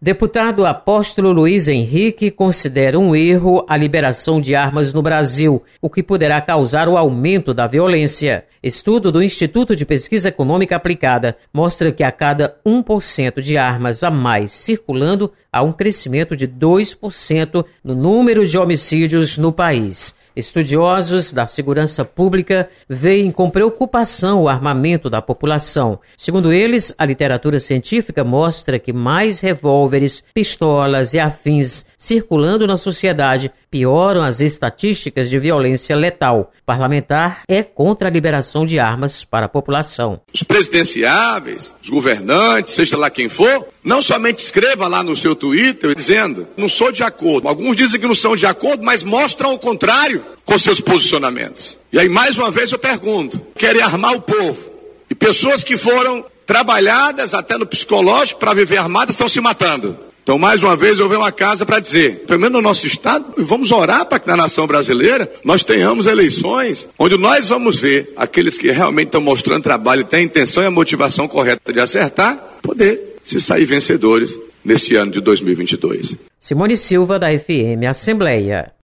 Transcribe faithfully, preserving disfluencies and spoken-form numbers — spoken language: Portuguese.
Deputado Apóstolo Luiz Henrique considera um erro a liberação de armas no Brasil, o que poderá causar o aumento da violência. Estudo do Instituto de Pesquisa Econômica Aplicada mostra que a cada um por cento de armas a mais circulando, há um crescimento de dois por cento no número de homicídios no país. Estudiosos da segurança pública veem com preocupação o armamento da população. Segundo eles, a literatura científica mostra que mais revólveres, pistolas e afins circulando na sociedade pioram as estatísticas de violência letal. O parlamentar é contra a liberação de armas para a população. Os presidenciáveis, os governantes, seja lá quem for, não somente escreva lá no seu Twitter dizendo, não sou de acordo. Alguns dizem que não são de acordo, mas mostram o contrário com seus posicionamentos. E aí, mais uma vez, eu pergunto, querem armar o povo. E pessoas que foram trabalhadas até no psicológico para viver armadas estão se matando. Então, mais uma vez, eu venho a casa para dizer, pelo menos no nosso estado, vamos orar para que na nação brasileira nós tenhamos eleições onde nós vamos ver aqueles que realmente estão mostrando trabalho, têm a intenção e a motivação correta de acertar, poder se sair vencedores nesse ano de dois mil e vinte e dois. Simone Silva, da F M Assembleia.